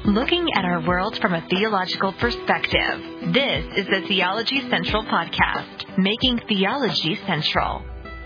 looking at our world from a theological perspective. This is the Theology Central Podcast, making theology central.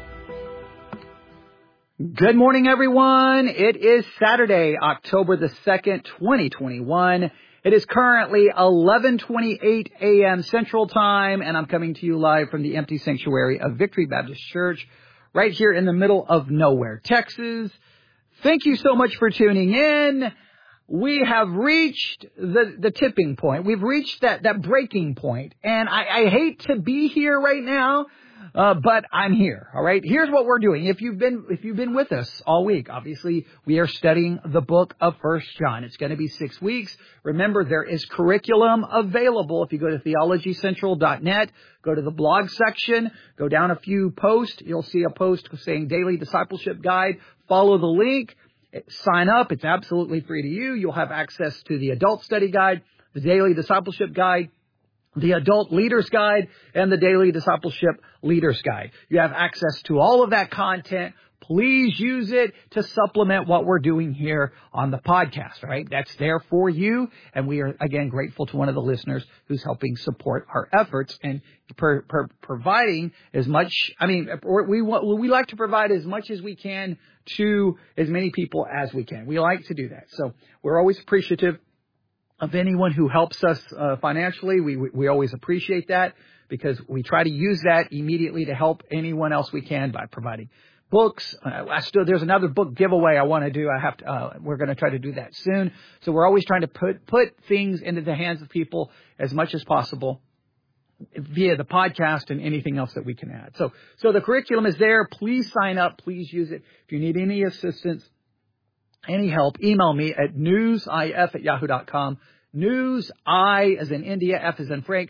Good morning, everyone. It is Saturday, October the 2nd, 2021. It is currently 11:28 a.m. Central Time, and I'm coming to you live from the empty sanctuary of Victory Baptist Church, right here in the middle of nowhere, Texas. Thank you so much for tuning in. We have reached the tipping point. We've reached that breaking point. And I hate to be here right now, but I'm here. All right. Here's what we're doing. If you've been with us all week, obviously we are studying the book of 1 John. It's going to be 6 weeks. Remember, there is curriculum available. If you go to theologycentral.net, go to the blog section, go down a few posts. You'll see a post saying Daily Discipleship Guide. Follow the link. Sign up. It's absolutely free to you. You'll have access to the Adult Study Guide, the Daily Discipleship Guide, the Adult Leaders Guide, and the Daily Discipleship Leaders Guide. You have access to all of that content. Please use it to supplement what we're doing here on the podcast, all right? That's there for you. And we are, again, grateful to one of the listeners who's helping support our efforts and providing as much. I mean, we like to provide as much as we can to as many people as we can. We like to do that. So we're always appreciative of anyone who helps us financially. We always appreciate that because we try to use that immediately to help anyone else we can by providing books. There's another book giveaway I want to do. We're going to try to do that soon. So we're always trying to put things into the hands of people as much as possible via the podcast and anything else that we can add. So the curriculum is there. Please sign up. Please use it. If you need any assistance, any help, email me at newsif@yahoo.com. News, I as in India, F as in Frank,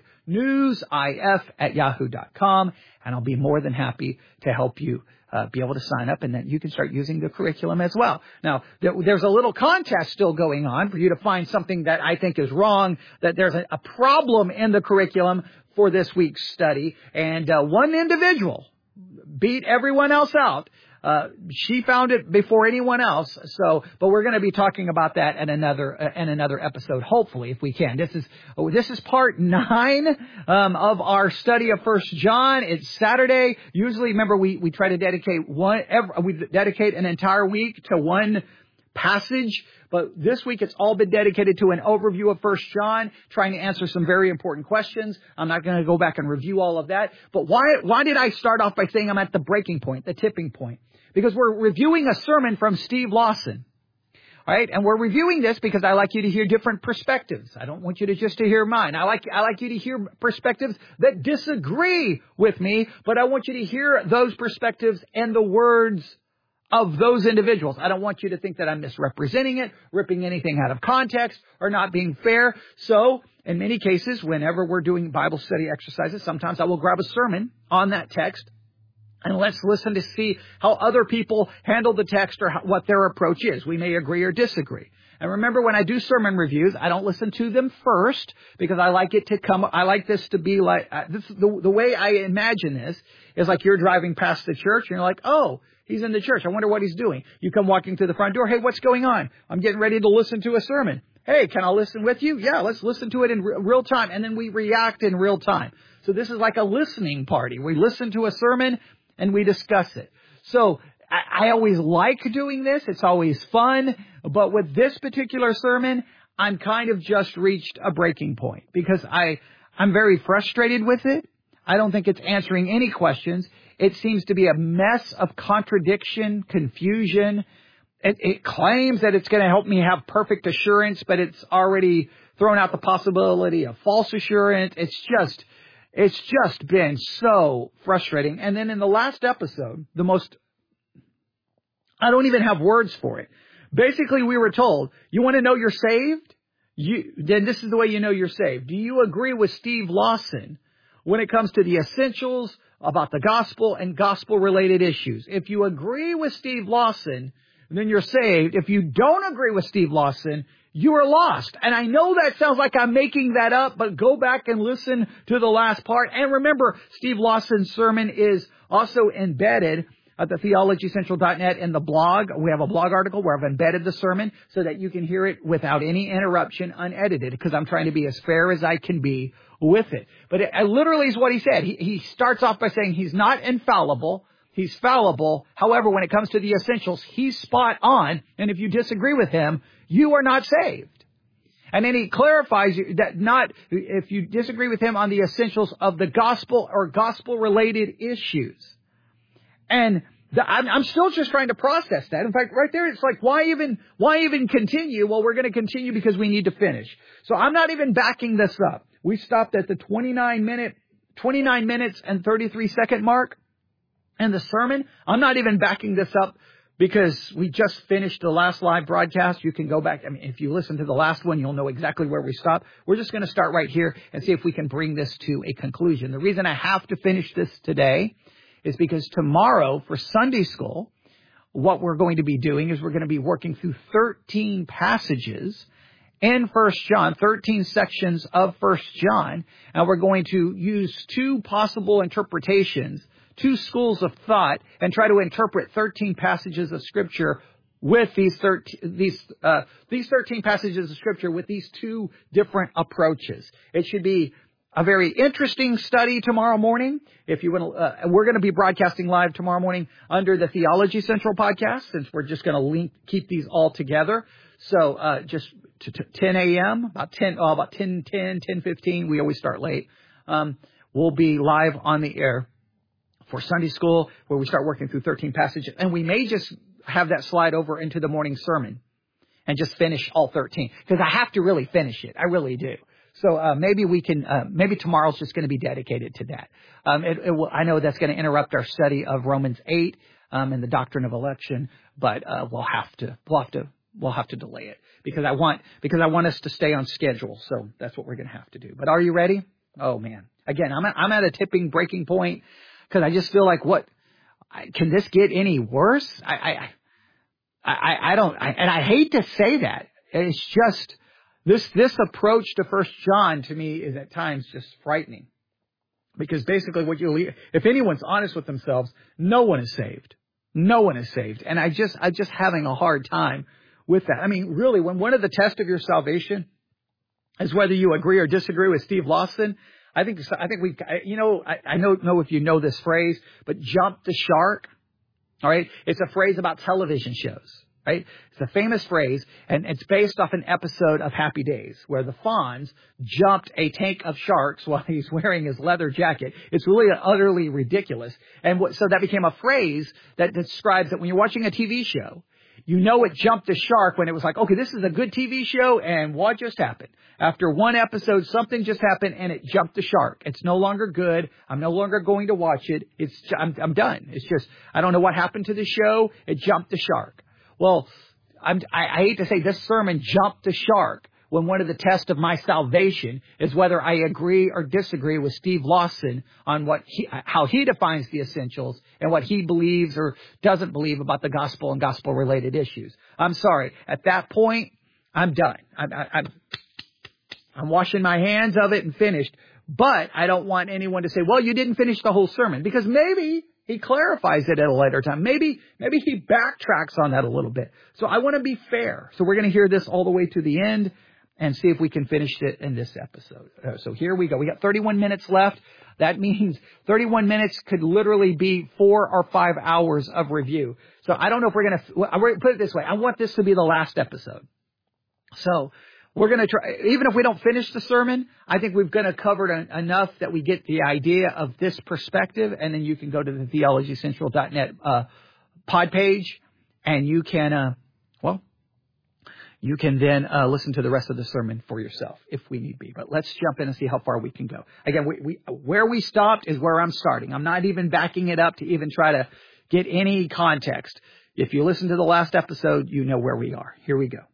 newsif@yahoo.com. And I'll be more than happy to help you be able to sign up, and then you can start using the curriculum as well. Now, there's a little contest still going on for you to find something that I think is wrong, that there's a problem in the curriculum for this week's study. And one individual beat everyone else out. She found it before anyone else. But we're going to be talking about that in another episode, hopefully, if we can. This is part 9 of our study of 1 John. It's Saturday. Usually, remember, we try to dedicate an entire week to one passage. But this week, it's all been dedicated to an overview of 1 John, trying to answer some very important questions. I'm not going to go back and review all of that. But why did I start off by saying I'm at the breaking point, the tipping point? Because we're reviewing a sermon from Steve Lawson. All right? And we're reviewing this because I like you to hear different perspectives. I don't want you to just to hear mine. I like you to hear perspectives that disagree with me, but I want you to hear those perspectives and the words of those individuals. I don't want you to think that I'm misrepresenting it, ripping anything out of context, or not being fair. So, in many cases, whenever we're doing Bible study exercises, sometimes I will grab a sermon on that text, and let's listen to see how other people handle the text or what their approach is. We may agree or disagree. And remember, when I do sermon reviews, I don't listen to them first because I like this to be like, the way I imagine this is like you're driving past the church and you're like, oh, he's in the church. I wonder what he's doing. You come walking through the front door. Hey, what's going on? I'm getting ready to listen to a sermon. Hey, can I listen with you? Yeah, let's listen to it in real time. And then we react in real time. So this is like a listening party. We listen to a sermon and we discuss it. So I always like doing this. It's always fun. But with this particular sermon, I'm kind of just reached a breaking point because I'm very frustrated with it. I don't think it's answering any questions. It seems to be a mess of contradiction, confusion. It claims that it's going to help me have perfect assurance, but it's already thrown out the possibility of false assurance. It's just been so frustrating. And then in the last episode, I don't even have words for it. Basically, we were told, you want to know you're saved? Then this is the way you know you're saved. Do you agree with Steve Lawson when it comes to the essentials about the gospel and gospel-related issues? If you agree with Steve Lawson, then you're saved. If you don't agree with Steve Lawson, you are lost. And I know that sounds like I'm making that up, but go back and listen to the last part. And remember, Steve Lawson's sermon is also embedded at the theologycentral.net in the blog. We have a blog article where I've embedded the sermon so that you can hear it without any interruption, unedited, because I'm trying to be as fair as I can be with it. But it literally is what he said. He starts off by saying he's not infallible. He's fallible. However, when it comes to the essentials, he's spot on. And if you disagree with him, you are not saved. And then he clarifies that if you disagree with him on the essentials of the gospel or gospel-related issues. And I'm still just trying to process that. In fact, right there, it's like, why even continue? Well, we're going to continue because we need to finish. So I'm not even backing this up. We stopped at the 29 minutes and 33 second mark in the sermon. I'm not even backing this up because we just finished the last live broadcast. You can go back. I mean, if you listen to the last one, you'll know exactly where we stopped. We're just going to start right here and see if we can bring this to a conclusion. The reason I have to finish this today is because tomorrow for Sunday school, what we're going to be doing is we're going to be working through 13 passages in 1 John, 13 sections of 1 John, and we're going to use two possible interpretations, two schools of thought, and try to interpret 13 passages of Scripture with these 13 passages of Scripture with these two different approaches. It should be a very interesting study tomorrow morning. If you want to, we're going to be broadcasting live tomorrow morning under the Theology Central podcast, since we're just going to keep these all together. So just to 10 a.m., about 10:15. We always start late. We'll be live on the air for Sunday school, where we start working through 13 passages. And we may just have that slide over into the morning sermon and just finish all 13. Because I have to really finish it. I really do. So maybe we can, maybe tomorrow's just going to be dedicated to that. I know that's going to interrupt our study of Romans 8 and the doctrine of election, but we'll have to delay it because I want us to stay on schedule. So that's what we're going to have to do. But are you ready? Oh man. Again, I'm at a breaking point. Because I just feel like, can this get any worse? I don't, and I hate to say that. It's just, this approach to 1 John to me is at times just frightening. Because basically if anyone's honest with themselves, no one is saved. No one is saved. And I'm just having a hard time with that. I mean, really, when one of the tests of your salvation is whether you agree or disagree with Steve Lawson, I think we, I don't know if you know this phrase, but jump the shark. All right. It's a phrase about television shows, right? It's a famous phrase, and it's based off an episode of Happy Days where the Fonz jumped a tank of sharks while he's wearing his leather jacket. It's really utterly ridiculous. And so that became a phrase that describes that when you're watching a TV show, you know it jumped the shark when it was like, okay, this is a good TV show, and what just happened? After one episode, something just happened, and it jumped the shark. It's no longer good. I'm no longer going to watch it. I'm done. It's just, I don't know what happened to the show. It jumped the shark. Well, I hate to say this sermon jumped the shark when one of the tests of my salvation is whether I agree or disagree with Steve Lawson on how he defines the essentials and what he believes or doesn't believe about the gospel and gospel-related issues. I'm sorry. At that point, I'm done. I'm washing my hands of it and finished. But I don't want anyone to say, well, you didn't finish the whole sermon, because maybe he clarifies it at a later time. Maybe he backtracks on that a little bit. So I want to be fair. So we're going to hear this all the way to the end and see if we can finish it in this episode. So here we go. We got 31 minutes left. That means 31 minutes could literally be 4 or 5 hours of review. So I don't know if we're going to put it this way. I want this to be the last episode. So we're going to try, even if we don't finish the sermon, I think we've going to cover enough that we get the idea of this perspective. And then you can go to the theologycentral.net pod page, and you can, you can then listen to the rest of the sermon for yourself if we need be. But let's jump in and see how far we can go. Again, where we stopped is where I'm starting. I'm not even backing it up to even try to get any context. If you listen to the last episode, you know where we are. Here we go.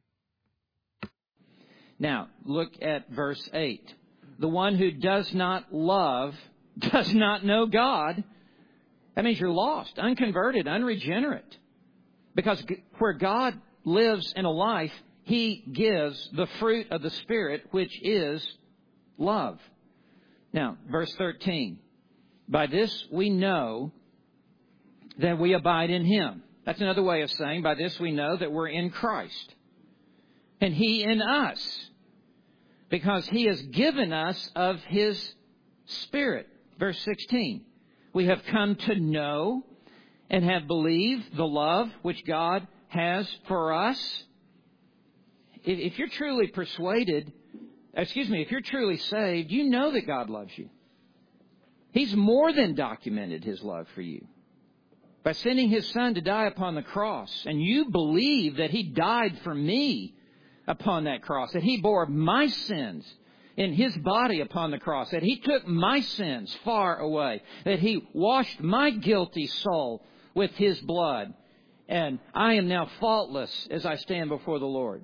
Now, look at verse 8. The one who does not love does not know God. That means you're lost, unconverted, unregenerate. Because where God lives in a life, He gives the fruit of the Spirit, which is love. Now, verse 13. By this we know that we abide in Him. That's another way of saying, by this we know that we're in Christ. And He in us. Because He has given us of His Spirit. Verse 16. We have come to know and have believed the love which God has for us. If you're truly persuaded, if you're truly saved, you know that God loves you. He's more than documented His love for you by sending His Son to die upon the cross. And you believe that He died for me upon that cross, that He bore my sins in His body upon the cross, that He took my sins far away, that He washed my guilty soul with His blood, and I am now faultless as I stand before the Lord.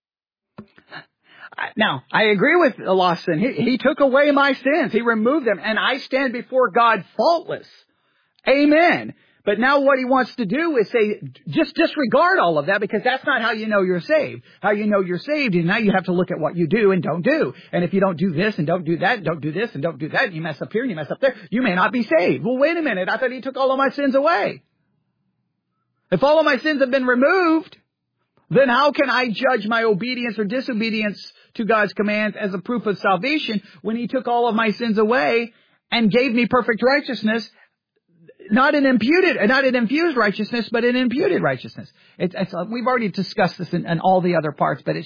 Now, I agree with the lost sin. He took away my sins. He removed them, and I stand before God faultless. Amen. But now what He wants to do is say, just disregard all of that, because that's not how you know you're saved. How you know you're saved is now you have to look at what you do and don't do. And if you don't do this and don't do that, and don't do this and don't do that, and you mess up here and you mess up there, you may not be saved. Well, wait a minute. I thought He took all of my sins away. If all of my sins have been removed, then how can I judge my obedience or disobedience to God's commands as a proof of salvation when He took all of my sins away and gave me perfect righteousness? Not an infused righteousness, but an imputed righteousness. We've already discussed this in all the other parts, but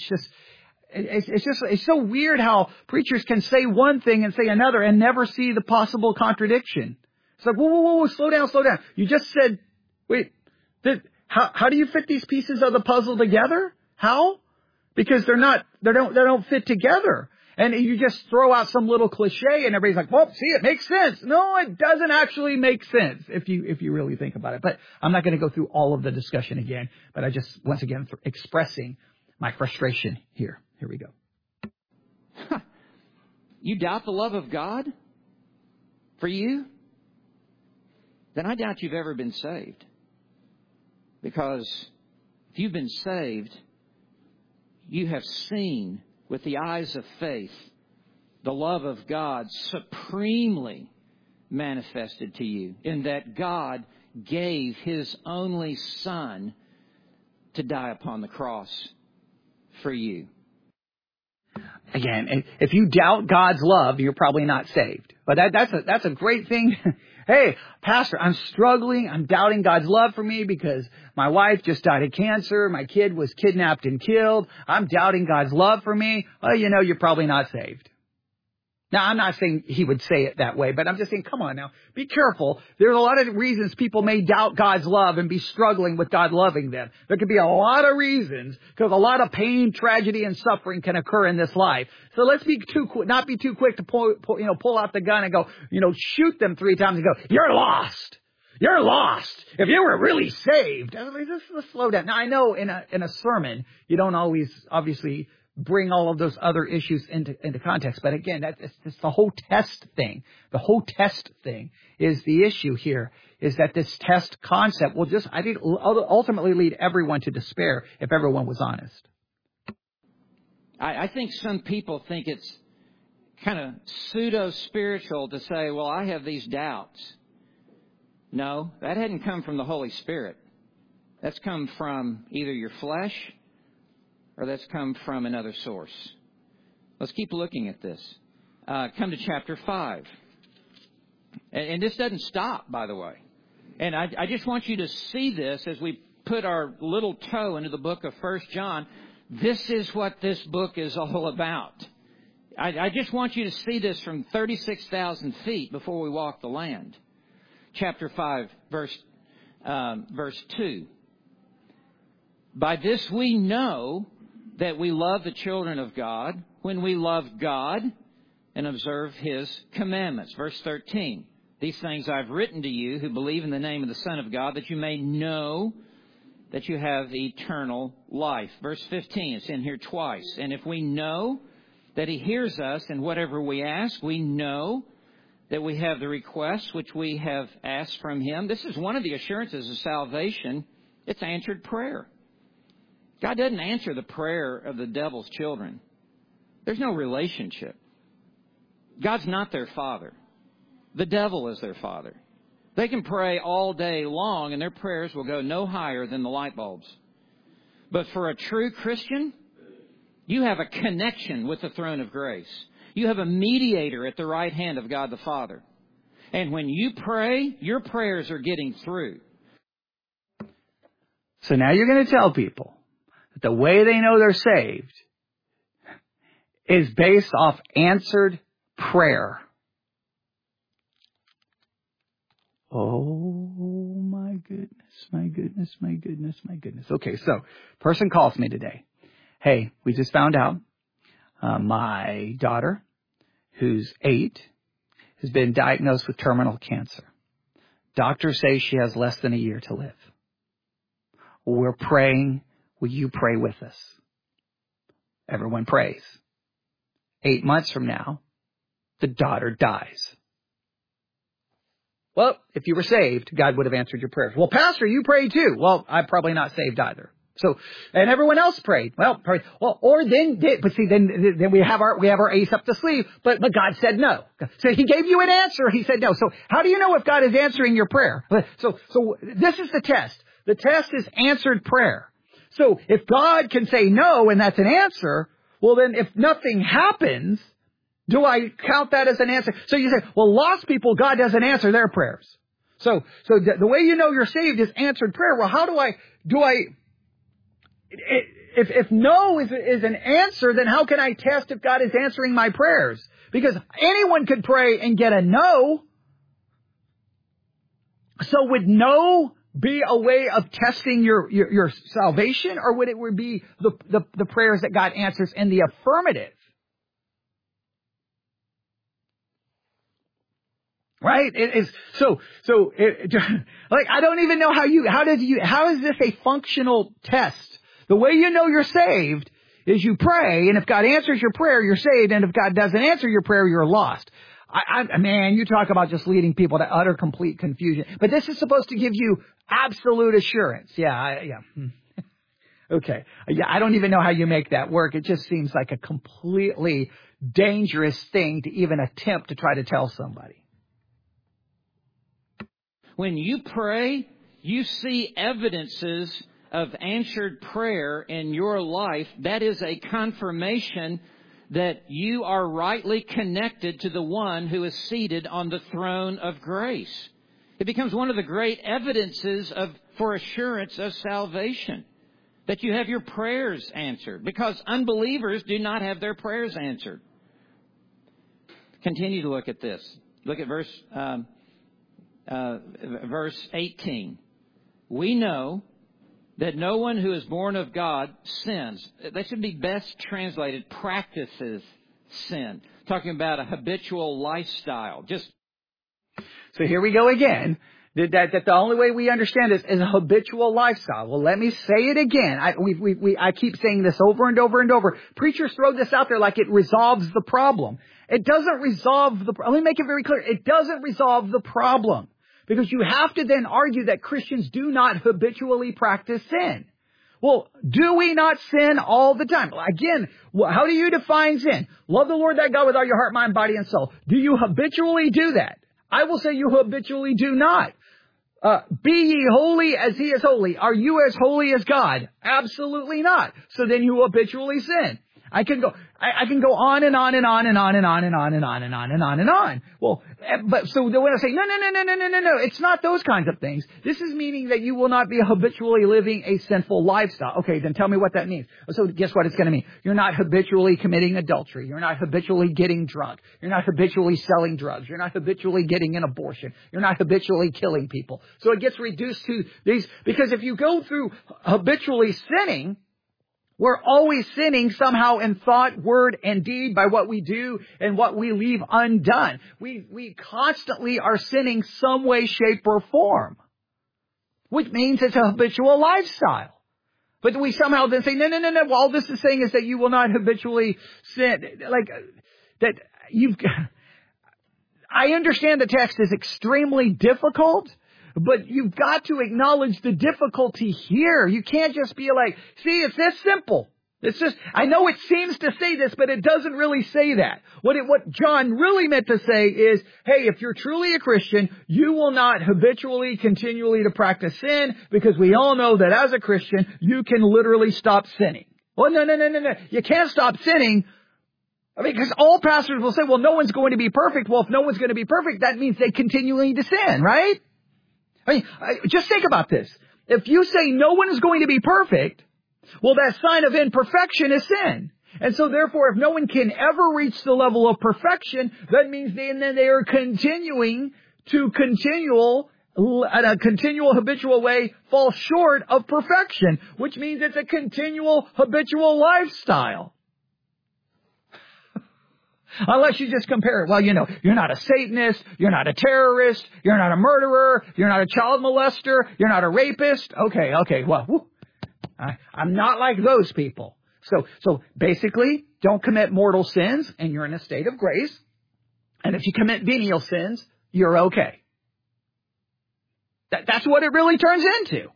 it's so weird how preachers can say one thing and say another and never see the possible contradiction. It's like, whoa, slow down. You just said, wait, how do you fit these pieces of the puzzle together? How? Because they don't fit together. And you just throw out some little cliche and everybody's like, well, see, it makes sense. No, it doesn't actually make sense if you really think about it. But I'm not going to go through all of the discussion again, but I just, once again, expressing my frustration here. Here we go. You doubt the love of God for you? Then I doubt you've ever been saved. Because if you've been saved, you have seen with the eyes of faith the love of God supremely manifested to you, in that God gave His only Son to die upon the cross for you. Again, if you doubt God's love, you're probably not saved. But that's a great thing. Hey, Pastor, I'm struggling. I'm doubting God's love for me because my wife just died of cancer. My kid was kidnapped and killed. I'm doubting God's love for me. Well, you're probably not saved. Now, I'm not saying he would say it that way, but I'm just saying, come on now, be careful. There's a lot of reasons people may doubt God's love and be struggling with God loving them. There could be a lot of reasons, because a lot of pain, tragedy, and suffering can occur in this life. So let's not be too quick to pull out the gun and go, shoot them 3 times and go, you're lost. You're lost. If you were really saved. Let's slow down. Now, I know in a sermon, you don't always, obviously, bring all of those other issues into context. But again, it's the whole test thing. The whole test thing is the issue here, is that this test concept will just, I think, ultimately lead everyone to despair if everyone was honest. I think some people think it's kind of pseudo-spiritual to say, well, I have these doubts. No, that hadn't come from the Holy Spirit. That's come from either your flesh or that's come from another source. Let's keep looking at this. Come to chapter 5. And this doesn't stop, by the way. And I just want you to see this as we put our little toe into the book of 1 John. This is what this book is all about. I just want you to see this from 36,000 feet before we walk the land. Chapter 5, verse 2. By this we know that we love the children of God when we love God and observe His commandments. Verse 13. These things I've written to you who believe in the name of the Son of God, that you may know that you have eternal life. Verse 15, it's in here twice. And if we know that He hears us in whatever we ask, we know that we have the requests which we have asked from Him. This is one of the assurances of salvation. It's answered prayer. God doesn't answer the prayer of the devil's children. There's no relationship. God's not their father. The devil is their father. They can pray all day long, and their prayers will go no higher than the light bulbs. But for a true Christian, you have a connection with the throne of grace. You have a mediator at the right hand of God the Father. And when you pray, your prayers are getting through. So now you're going to tell people that the way they know they're saved is based off answered prayer. Oh, my goodness, my goodness, my goodness, my goodness. Okay, so person calls me today. Hey, we just found out my daughter, who's 8, has been diagnosed with terminal cancer. Doctors say she has less than a year to live. We're praying. Will you pray with us? Everyone prays. 8 months from now, the daughter dies. Well, if you were saved, God would have answered your prayers. Well, Pastor, you prayed too. Well, I'm probably not saved either. So, and everyone else prayed. Well, then we have our ace up the sleeve. But God said no. So He gave you an answer. He said no. So how do you know if God is answering your prayer? So this is the test. The test is answered prayer. So if God can say no and that's an answer, well then if nothing happens, do I count that as an answer? So you say, well, lost people, God doesn't answer their prayers. So the way you know you're saved is answered prayer. Well, how do I, if no is an answer, then how can I test if God is answering my prayers? Because anyone could pray and get a no. So would no be a way of testing your salvation, or would it be the prayers that God answers in the affirmative? Right? It is like I don't even know how is this a functional test? The way you know you're saved is you pray, and if God answers your prayer, you're saved, and if God doesn't answer your prayer, you're lost. Man, you talk about just leading people to utter complete confusion. But this is supposed to give you absolute assurance. Yeah. Okay. Yeah, I don't even know how you make that work. It just seems like a completely dangerous thing to even attempt to try to tell somebody. When you pray, you see evidences of answered prayer in your life. That is a confirmation that you are rightly connected to the one who is seated on the throne of grace. It becomes one of the great evidences for assurance of salvation, that you have your prayers answered, because unbelievers do not have their prayers answered. Continue to look at this. Look at verse 18. We know that no one who is born of God sins. That should be best translated, practices sin. Talking about a habitual lifestyle. So here we go again. That the only way we understand this is a habitual lifestyle. Well, let me say it again. I keep saying this over and over and over. Preachers throw this out there like it resolves the problem. It doesn't resolve let me make it very clear. It doesn't resolve the problem. Because you have to then argue that Christians do not habitually practice sin. Well, do we not sin all the time? Again, how do you define sin? Love the Lord thy God with all your heart, mind, body, and soul. Do you habitually do that? I will say you habitually do not. Be ye holy as He is holy. Are you as holy as God? Absolutely not. So then you habitually sin. I can go on and on and on and on and on and on and on and on and on and on. Well, but so the way I say, no, it's not those kinds of things. This is meaning that you will not be habitually living a sinful lifestyle. Okay, then tell me what that means. So guess what it's going to mean? You're not habitually committing adultery. You're not habitually getting drunk. You're not habitually selling drugs. You're not habitually getting an abortion. You're not habitually killing people. So it gets reduced to these, because if you go through habitually sinning, we're always sinning somehow in thought, word, and deed by what we do and what we leave undone. We constantly are sinning some way, shape, or form, which means it's a habitual lifestyle. But we somehow then say, no. Well, all this is saying is that you will not habitually sin. Like, that I understand the text is extremely difficult, but you've got to acknowledge the difficulty here. You can't just be like, see, it's this simple. It's just, I know it seems to say this, but it doesn't really say that. What John really meant to say is, hey, if you're truly a Christian, you will not habitually, continually to practice sin, because we all know that as a Christian, you can literally stop sinning. Well, no. You can't stop sinning. I mean, because all pastors will say, well, no one's going to be perfect. Well, if no one's going to be perfect, that means they continually to sin, right? I mean, just think about this. If you say no one is going to be perfect, well, that sign of imperfection is sin. And so therefore, if no one can ever reach the level of perfection, that means they are continuing to in a continual habitual way fall short of perfection, which means it's a continual habitual lifestyle. Unless you just compare it. Well, you're not a Satanist, you're not a terrorist, you're not a murderer, you're not a child molester, you're not a rapist. Okay, well, I'm not like those people. So basically, don't commit mortal sins, and you're in a state of grace. And if you commit venial sins, you're okay. That's what it really turns into.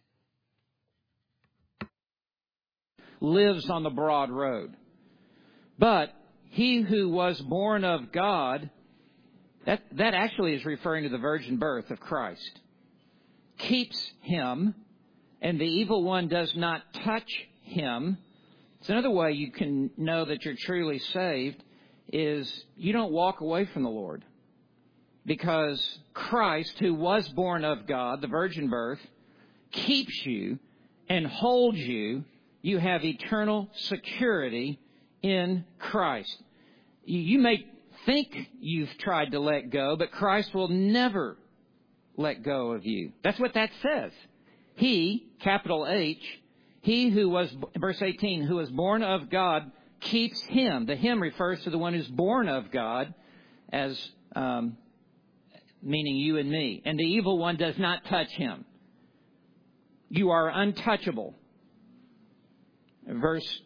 Lives on the broad road. But he who was born of God, that actually is referring to the virgin birth of Christ, keeps him, and the evil one does not touch him. It's another way you can know that you're truly saved is you don't walk away from the Lord. Because Christ, who was born of God, the virgin birth, keeps you and holds you. You have eternal security in Christ. You may think you've tried to let go, but Christ will never let go of you. That's what that says. He, capital H, he who was, verse 18, who was born of God keeps him. The him refers to the one who's born of God as meaning you and me. And the evil one does not touch him. You are untouchable. Verse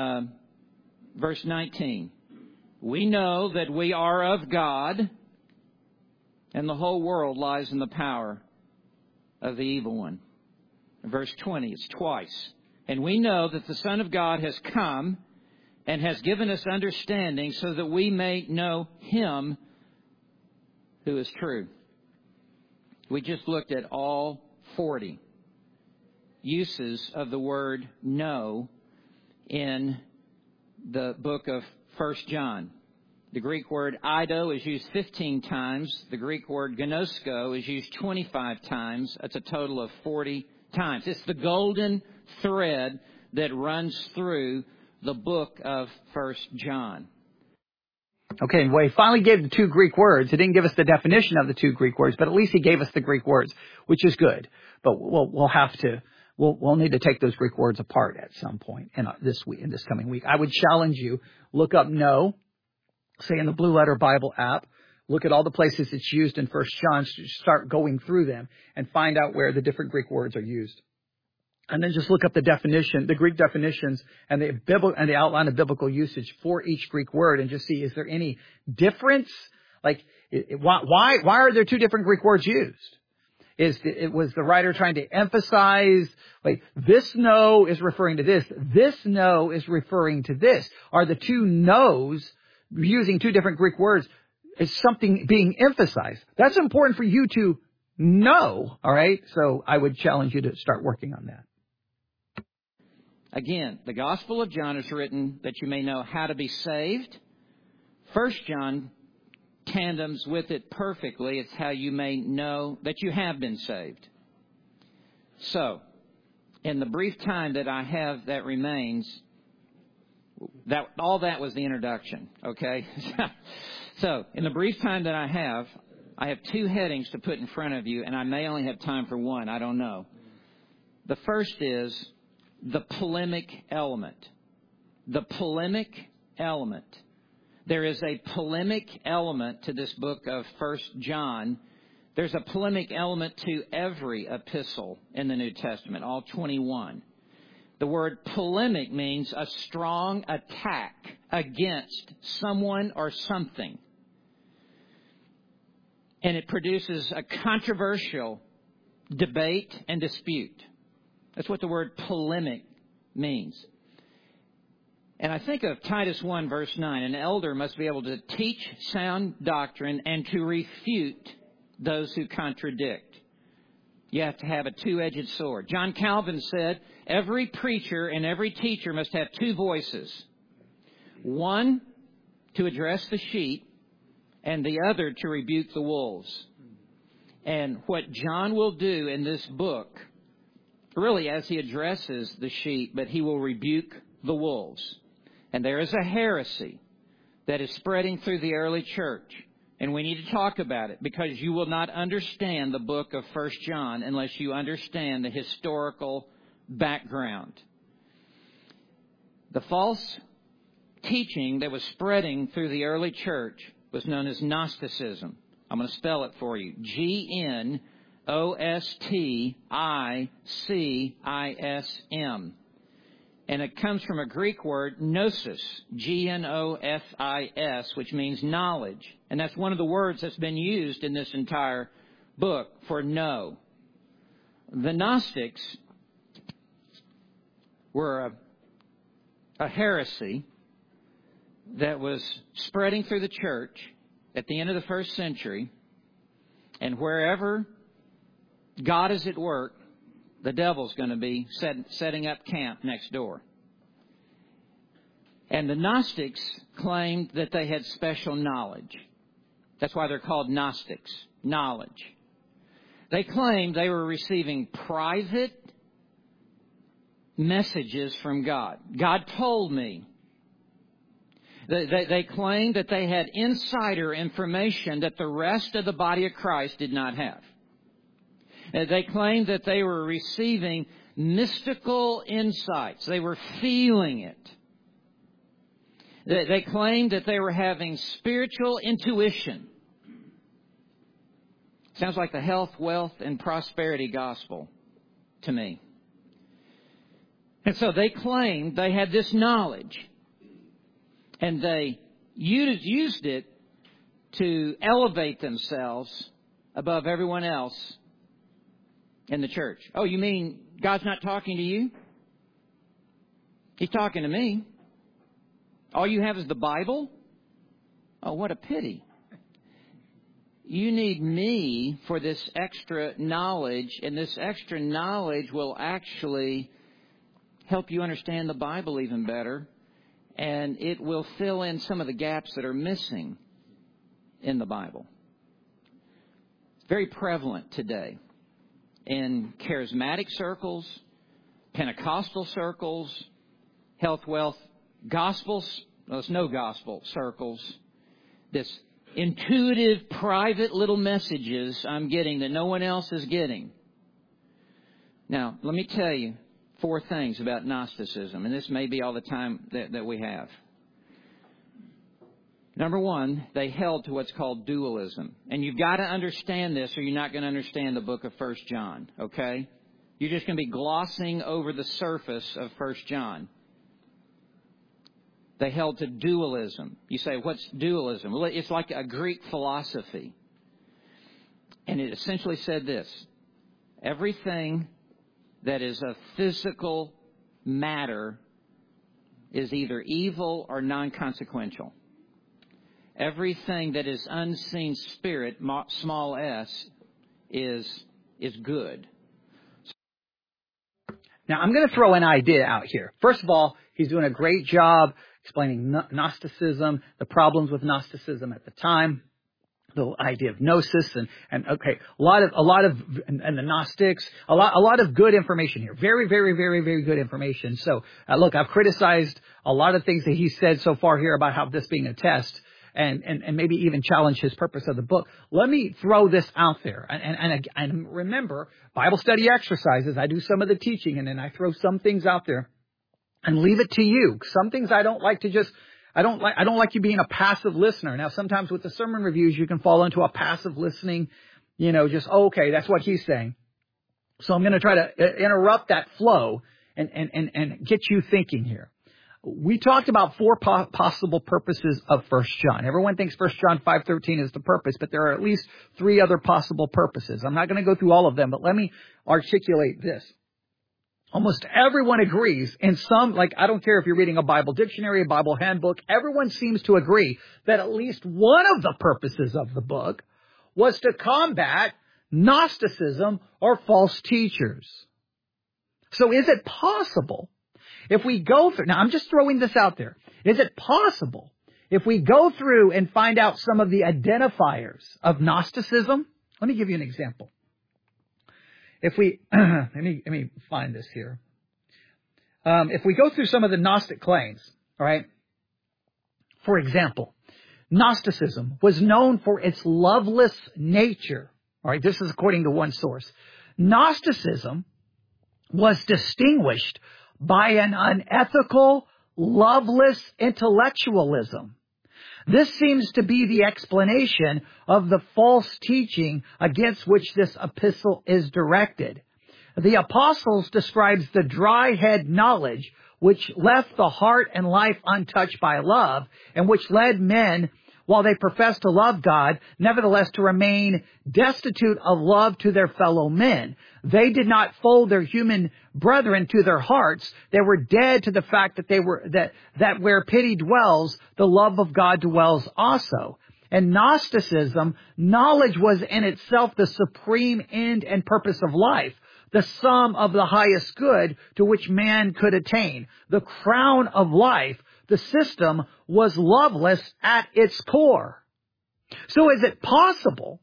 19. We know that we are of God, and the whole world lies in the power of the evil one. Verse 20, it's twice. And we know that the Son of God has come and has given us understanding so that we may know him who is true. We just looked at all 40 uses of the word know in the book of 1 John. The Greek word eido is used 15 times. The Greek word gnosko is used 25 times. That's a total of 40 times. It's the golden thread that runs through the book of 1 John. Okay, well, he finally gave the two Greek words. He didn't give us the definition of the two Greek words, but at least he gave us the Greek words, which is good. But we'll need to take those Greek words apart at some point in this coming week. I would challenge you, look up know, say in the Blue Letter Bible app, look at all the places it's used in 1 John, start going through them and find out where the different Greek words are used. And then just look up the definition, the Greek definitions and the outline of biblical usage for each Greek word and just see, is there any difference? Like, why are there two different Greek words used? Was the writer trying to emphasize, like, this no is referring to this no is referring to this? Are the two no's, using two different Greek words, is something being emphasized? That's important for you to know, all right? So I would challenge you to start working on that. Again, the Gospel of John is written that you may know how to be saved. 1 John tandems with it perfectly. It's how you may know that you have been saved. So, in the brief time that I have that remains, all that was the introduction, okay? So, in the brief time that I have two headings to put in front of you, and I may only have time for one, I don't know. The first is the polemic element. The polemic element. There is a polemic element to this book of 1 John. There's a polemic element to every epistle in the New Testament, all 21. The word polemic means a strong attack against someone or something. And it produces a controversial debate and dispute. That's what the word polemic means. And I think of Titus 1, verse 9. An elder must be able to teach sound doctrine and to refute those who contradict. You have to have a two-edged sword. John Calvin said, every preacher and every teacher must have two voices. One to address the sheep, and the other to rebuke the wolves. And what John will do in this book, really as he addresses the sheep, but he will rebuke the wolves. And there is a heresy that is spreading through the early church. And we need to talk about it because you will not understand the book of 1 John unless you understand the historical background. The false teaching that was spreading through the early church was known as Gnosticism. I'm going to spell it for you. Gnostism. And it comes from a Greek word, gnosis, Gnosis, which means knowledge. And that's one of the words that's been used in this entire book for know. The Gnostics were a heresy that was spreading through the church at the end of the first century. And wherever God is at work, the devil's going to be setting up camp next door. And the Gnostics claimed that they had special knowledge. That's why they're called Gnostics, knowledge. They claimed they were receiving private messages from God. God told me. They claimed that they had insider information that the rest of the body of Christ did not have. They claimed that they were receiving mystical insights. They were feeling it. They claimed that they were having spiritual intuition. Sounds like the health, wealth, and prosperity gospel to me. And so they claimed they had this knowledge. And they used it to elevate themselves above everyone else in the church. Oh, you mean God's not talking to you? He's talking to me. All you have is the Bible? Oh, what a pity. You need me for this extra knowledge, and this extra knowledge will actually help you understand the Bible even better, and it will fill in some of the gaps that are missing in the Bible. It's very prevalent today in charismatic circles, Pentecostal circles, health, wealth, gospels, no gospel circles, this intuitive, private little messages I'm getting that no one else is getting. Now, let me tell you 4 things about Gnosticism, and this may be all the time that we have. Number 1, they held to what's called dualism. And you've got to understand this or you're not going to understand the book of 1 John, okay? You're just going to be glossing over the surface of 1 John. They held to dualism. You say, what's dualism? Well, it's like a Greek philosophy. And it essentially said this: everything that is a physical matter is either evil or non-consequential. Everything that is unseen spirit, small s, is good. Now, I'm going to throw an idea out here. First of all, he's doing a great job explaining Gnosticism, the problems with Gnosticism at the time, the idea of gnosis, and okay, a lot of the Gnostics, a lot of good information here. Very, very, very, very good information. So, look, I've criticized a lot of things that he said so far here about how this being a test, and maybe even challenge his purpose of the book. Let me throw this out there. And remember, Bible study exercises, I do some of the teaching, and then I throw some things out there and leave it to you. Some things I don't like you being a passive listener. Now, sometimes with the sermon reviews, you can fall into a passive listening, just, okay, that's what he's saying. So I'm going to try to interrupt that flow and get you thinking here. We talked about 4 possible purposes of 1 John. Everyone thinks 1 John 5:13 is the purpose, but there are at least 3 other possible purposes. I'm not going to go through all of them, but let me articulate this. almost everyone agrees in some, like, I don't care if you're reading a Bible dictionary, a Bible handbook, everyone seems to agree that at least one of the purposes of the book was to combat Gnosticism or false teachers. So is it possible if we go through, now I'm just throwing this out there, is it possible if we go through and find out some of the identifiers of Gnosticism? Let me give you an example. If we, let me find this here. If we go through some of the Gnostic claims, all right, for example, Gnosticism was known for its loveless nature. All right, this is according to one source. Gnosticism was distinguished by an unethical, loveless intellectualism. This seems to be the explanation of the false teaching against which this epistle is directed. The apostles describes the dry head knowledge which left the heart and life untouched by love, and which led men, while they professed to love God, nevertheless to remain destitute of love to their fellow men. They did not fold their human brethren to their hearts. They were dead to the fact that where pity dwells, the love of God dwells also. And Gnosticism, knowledge was in itself the supreme end and purpose of life, the sum of the highest good to which man could attain, the crown of life. The system was loveless at its core. So is it possible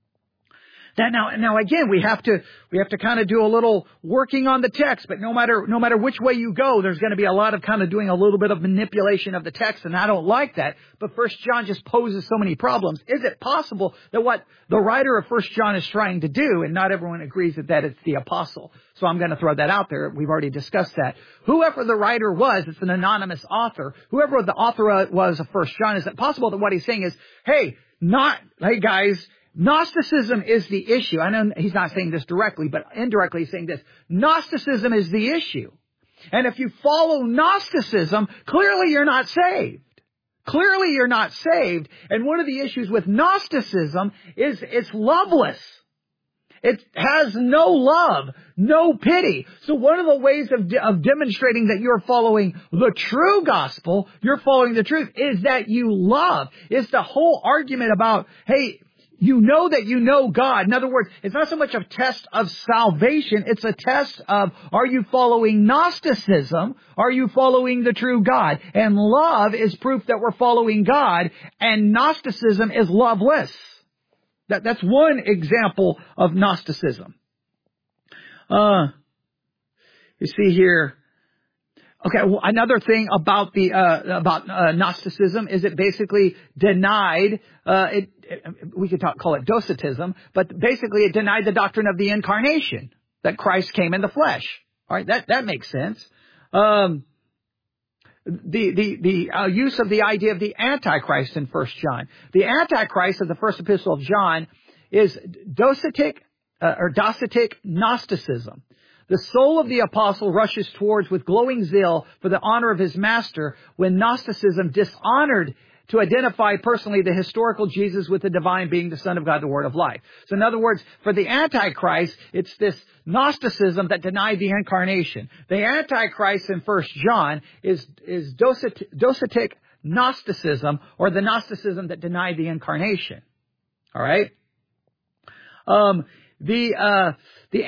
that now again, we have to kind of do a little working on the text, but no matter which way you go, there's going to be a lot of kind of doing a little bit of manipulation of the text, and I don't like that. But 1 John just poses so many problems. Is it possible that what the writer of 1 John is trying to do, and not everyone agrees that it's the apostle, so I'm going to throw that out there. We've already discussed that. Whoever the writer was, it's an anonymous author. Whoever the author was of 1 John, is it possible that what he's saying is, hey guys, Gnosticism is the issue. I know he's not saying this directly, but indirectly he's saying this. Gnosticism is the issue. And if you follow Gnosticism, clearly you're not saved. Clearly you're not saved. And one of the issues with Gnosticism is it's loveless. It has no love, no pity. So one of the ways of demonstrating that you're following the true gospel, you're following the truth, is that you love. It's the whole argument about, hey, you know that you know God. In other words, it's not so much a test of salvation. It's a test of, are you following Gnosticism? Are you following the true God? And love is proof that we're following God. And Gnosticism is loveless. That's one example of Gnosticism. You see here. Okay, well, another thing about Gnosticism is it basically denied, we could call it Docetism, but basically it denied the doctrine of the incarnation, that Christ came in the flesh. All right, that makes sense. The use of the idea of the Antichrist in 1 John. The Antichrist of the first epistle of John is Docetic Gnosticism. The soul of the apostle rushes towards with glowing zeal for the honor of his master, when Gnosticism dishonored to identify personally the historical Jesus with the divine being, the Son of God, the Word of life. So in other words, for the Antichrist, it's this Gnosticism that denied the incarnation. The Antichrist in 1 John is Docetic Gnosticism, or the Gnosticism that denied the incarnation. All right? The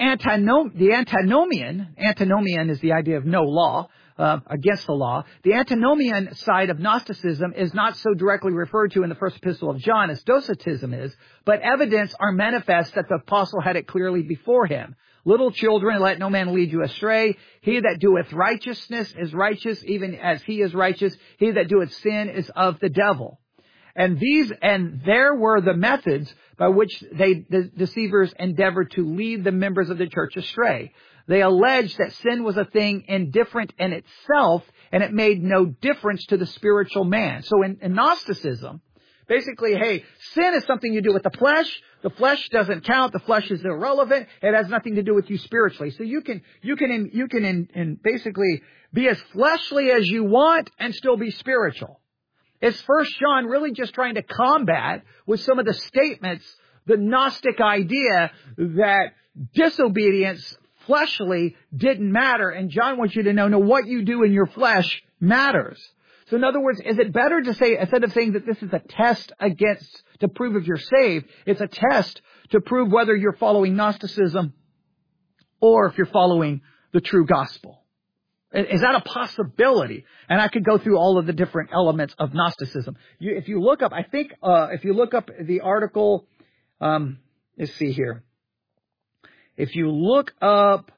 antinomian is the idea of no law, against the law. The antinomian side of Gnosticism is not so directly referred to in the first epistle of John as Docetism is, but evidence are manifest that the apostle had it clearly before him. Little children, let no man lead you astray. He that doeth righteousness is righteous, even as he is righteous. He that doeth sin is of the devil. And there were the methods by which the deceivers endeavored to lead the members of the church astray. They alleged that sin was a thing indifferent in itself, and it made no difference to the spiritual man. So in Gnosticism, basically, hey, sin is something you do with the flesh. The flesh doesn't count. The flesh is irrelevant. It has nothing to do with you spiritually. So you can basically be as fleshly as you want and still be spiritual. Is 1 John really just trying to combat with some of the statements the Gnostic idea that disobedience fleshly didn't matter. And John wants you to know, no, what you do in your flesh matters. So in other words, is it better to say, instead of saying that this is a test to prove if you're saved, it's a test to prove whether you're following Gnosticism or if you're following the true gospel? Is that a possibility? And I could go through all of the different elements of Gnosticism. If you look up the article, let's see here. If you look up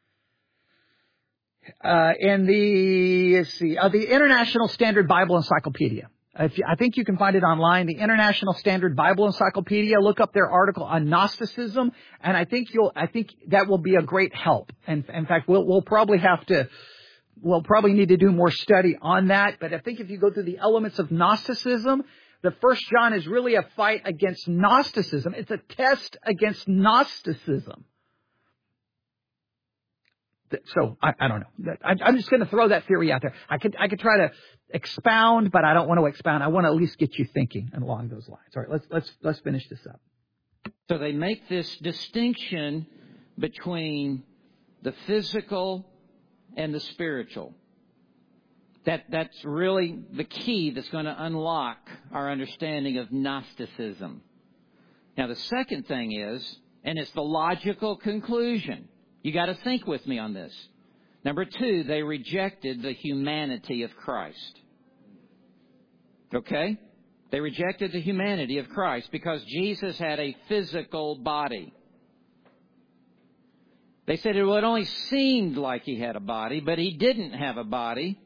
in the International Standard Bible Encyclopedia. I think you can find it online, the International Standard Bible Encyclopedia. Look up their article on Gnosticism, and I think that will be a great help. And in fact, we'll probably need to do more study on that. But I think if you go through the elements of Gnosticism, the First John is really a fight against Gnosticism. It's a test against Gnosticism. So I don't know. I'm just going to throw that theory out there. I could try to expound, but I don't want to expound. I want to at least get you thinking along those lines. All right, let's finish this up. So they make this distinction between the physical and the spiritual. That's really the key that's going to unlock our understanding of Gnosticism. Now, the second thing is, and it's the logical conclusion. You got to think with me on this. Number 2, they rejected the humanity of Christ. Okay? They rejected the humanity of Christ because Jesus had a physical body. They said it only seemed like he had a body, but he didn't have a body.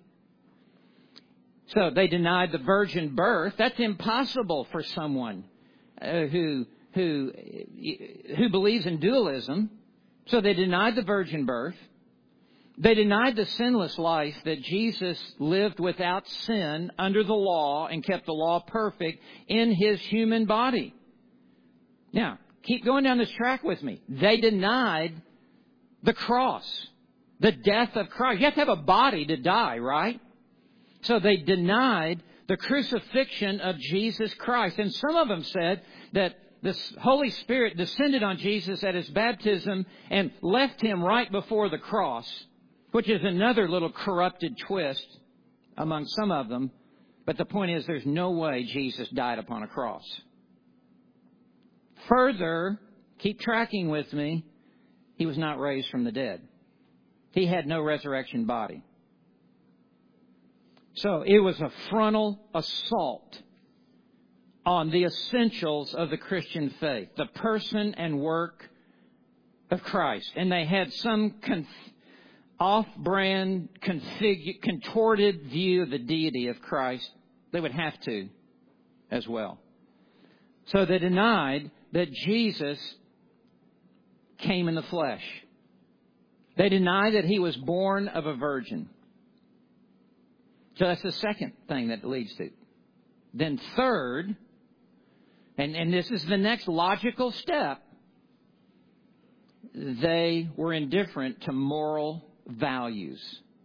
So they denied the virgin birth. That's impossible for someone who believes in dualism. So they denied the virgin birth. They denied the sinless life that Jesus lived without sin under the law and kept the law perfect in his human body. Now, keep going down this track with me. They denied the cross, the death of Christ. You have to have a body to die, right? So they denied the crucifixion of Jesus Christ. And some of them said that the Holy Spirit descended on Jesus at his baptism and left him right before the cross, which is another little corrupted twist among some of them. But the point is, there's no way Jesus died upon a cross. Further, keep tracking with me, he was not raised from the dead. He had no resurrection body. So it was a frontal assault on the essentials of the Christian faith, the person and work of Christ. And they had some off-brand, contorted view of the deity of Christ. They would have to as well. So they denied that Jesus came in the flesh. They denied that he was born of a virgin. So that's the second thing that it leads to. Then third, and this is the next logical step, they were indifferent to moral values.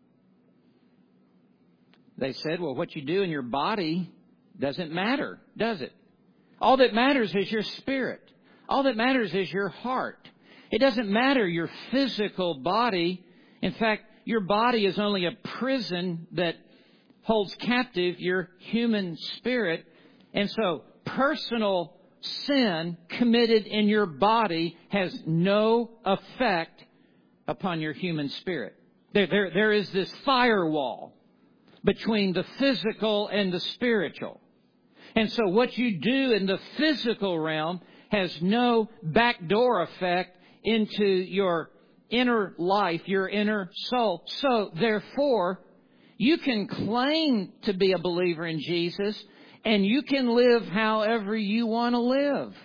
They said, well, what you do in your body doesn't matter, does it? All that matters is your spirit. All that matters is your heart. It doesn't matter your physical body. In fact, your body is only a prison that holds captive your human spirit. And so personal sin committed in your body has no effect upon your human spirit. There is this firewall between the physical and the spiritual. And so what you do in the physical realm has no backdoor effect into your inner life, your inner soul. So therefore, you can claim to be a believer in Jesus, and you can live however you want to live.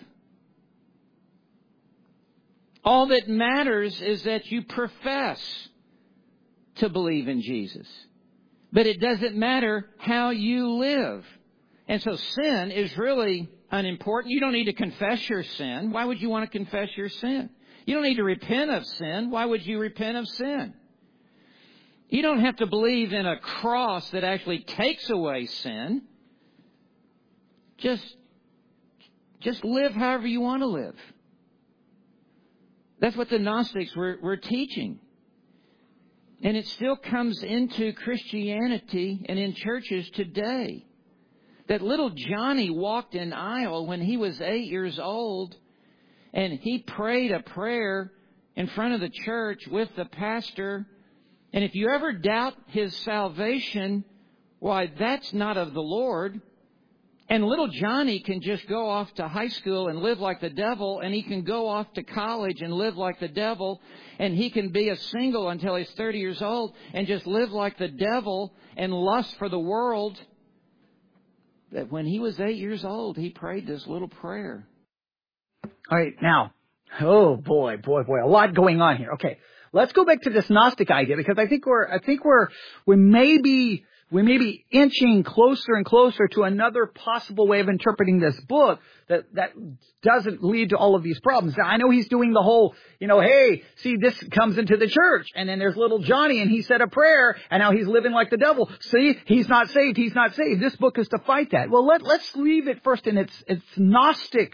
All that matters is that you profess to believe in Jesus. But it doesn't matter how you live. And so sin is really unimportant. You don't need to confess your sin. Why would you want to confess your sin? You don't need to repent of sin. Why would you repent of sin? You don't have to believe in a cross that actually takes away sin. Just live however you want to live. That's what the Gnostics were teaching. And it still comes into Christianity and in churches today. That little Johnny walked an aisle when he was 8 years old, and he prayed a prayer in front of the church with the pastor. And if you ever doubt his salvation, why, that's not of the Lord. And little Johnny can just go off to high school and live like the devil, and he can go off to college and live like the devil, and he can be a single until he's 30 years old and just live like the devil and lust for the world. That when he was 8 years old, he prayed this little prayer. All right, now, oh boy, a lot going on here. Okay, let's go back to this Gnostic idea, because I think we may be inching closer and closer to another possible way of interpreting this book that doesn't lead to all of these problems. Now, I know he's doing the whole, hey, see, this comes into the church, and then there's little Johnny, and he said a prayer, and now he's living like the devil. See, he's not saved. This book is to fight that. Well, let's leave it first in its Gnostic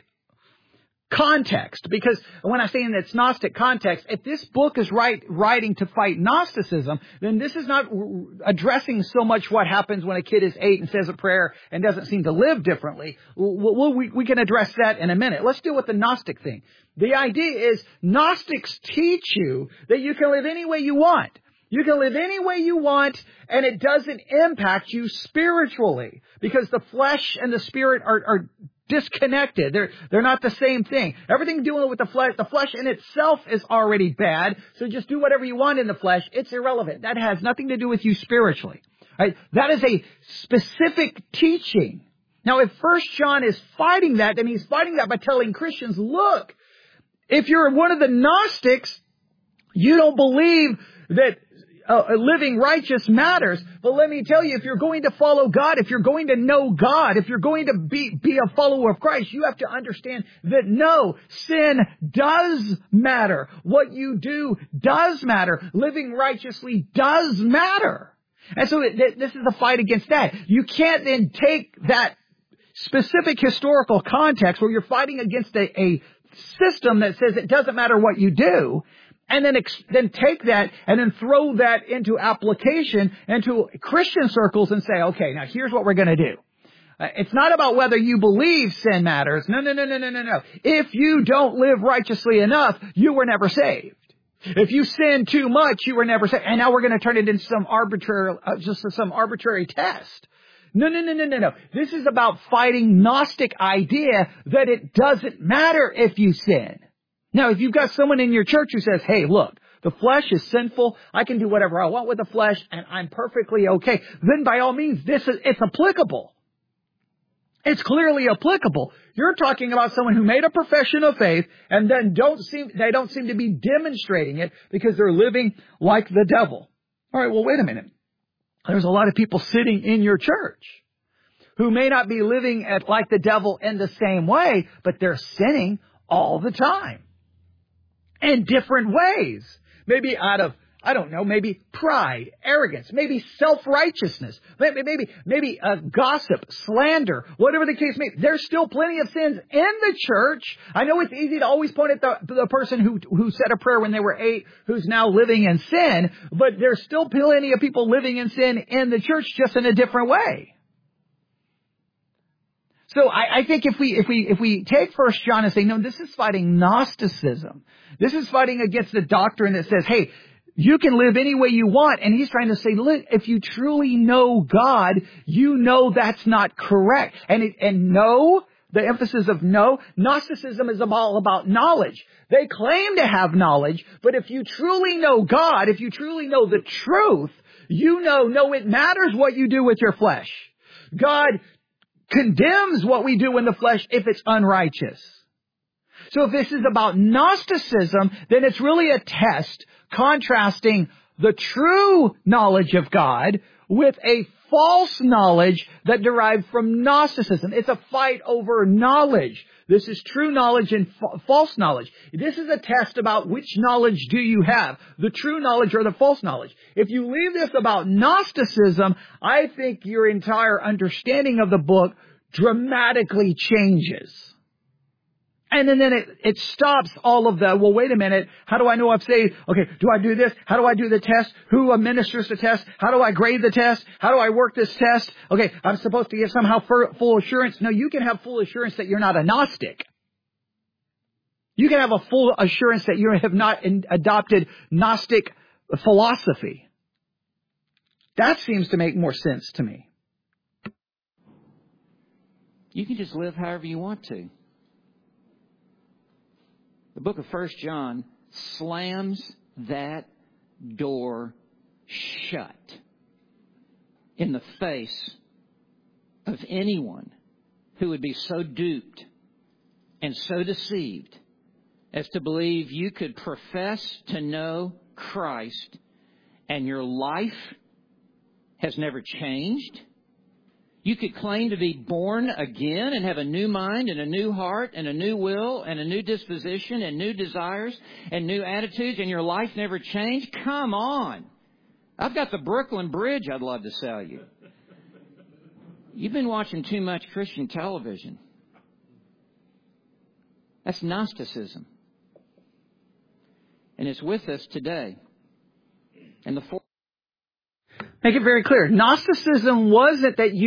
context, because when I say in its Gnostic context, if this book is writing to fight Gnosticism, then this is not addressing so much what happens when a kid is 8 and says a prayer and doesn't seem to live differently. We can address that in a minute. Let's deal with the Gnostic thing. The idea is Gnostics teach you that you can live any way you want. You can live any way you want, and it doesn't impact you spiritually, because the flesh and the spirit are disconnected. They're not the same thing. Everything dealing with the flesh in itself is already bad. So just do whatever you want in the flesh. It's irrelevant. That has nothing to do with you spiritually. Right? That is a specific teaching. Now, if 1 John is fighting that, then he's fighting that by telling Christians, look, if you're one of the Gnostics, you don't believe that living righteous matters. But let me tell you, if you're going to follow God, if you're going to know God, if you're going to be a follower of Christ, you have to understand that no, sin does matter. What you do does matter. Living righteously does matter. And so this is the fight against that. You can't then take that specific historical context where you're fighting against a system that says it doesn't matter what you do, and then take that and then throw that into application into Christian circles and say, okay, now here's what we're going to do. It's not about whether you believe sin matters. No. If you don't live righteously enough, you were never saved. If you sin too much, you were never saved. And now we're going to turn it into some arbitrary test. No. This is about fighting Gnostic idea that it doesn't matter if you sin. Now, if you've got someone in your church who says, hey, look, the flesh is sinful, I can do whatever I want with the flesh, and I'm perfectly okay, then by all means, it's applicable. It's clearly applicable. You're talking about someone who made a profession of faith and then they don't seem to be demonstrating it because they're living like the devil. All right, well, wait a minute. There's a lot of people sitting in your church who may not be living like the devil in the same way, but they're sinning all the time. In different ways. Maybe out of, maybe pride, arrogance, maybe self-righteousness, maybe gossip, slander, whatever the case may be. There's still plenty of sins in the church. I know it's easy to always point at the person who said a prayer when they were 8, who's now living in sin, but there's still plenty of people living in sin in the church, just in a different way. So I think if we take 1 John and say, no, this is fighting Gnosticism. This is fighting against the doctrine that says, hey, you can live any way you want. And he's trying to say, look, if you truly know God, you know that's not correct. And no, the emphasis of no, Gnosticism is all about knowledge. They claim to have knowledge, but if you truly know God, if you truly know the truth, you know, it matters what you do with your flesh. God condemns what we do in the flesh if it's unrighteous. So if this is about Gnosticism, then it's really a test contrasting the true knowledge of God with a false knowledge that derived from Gnosticism. It's a fight over knowledge. This is true knowledge and false knowledge. This is a test about which knowledge do you have, the true knowledge or the false knowledge. If you leave this about Gnosticism, I think your entire understanding of the book dramatically changes. And then it stops all of the, well, wait a minute, how do I know I'm saved? Okay, do I do this? How do I do the test? Who administers the test? How do I grade the test? How do I work this test? Okay, I'm supposed to get somehow full assurance. No, you can have full assurance that you're not a Gnostic. You can have a full assurance that you have not adopted Gnostic philosophy. That seems to make more sense to me. You can just live however you want to. The book of 1 John slams that door shut in the face of anyone who would be so duped and so deceived as to believe you could profess to know Christ and your life has never changed. You could claim to be born again and have a new mind and a new heart and a new will and a new disposition and new desires and new attitudes, and your life never changed? Come on. I've got the Brooklyn Bridge I'd love to sell you. You've been watching too much Christian television. That's Gnosticism. And it's with us today. And make it very clear. Gnosticism wasn't the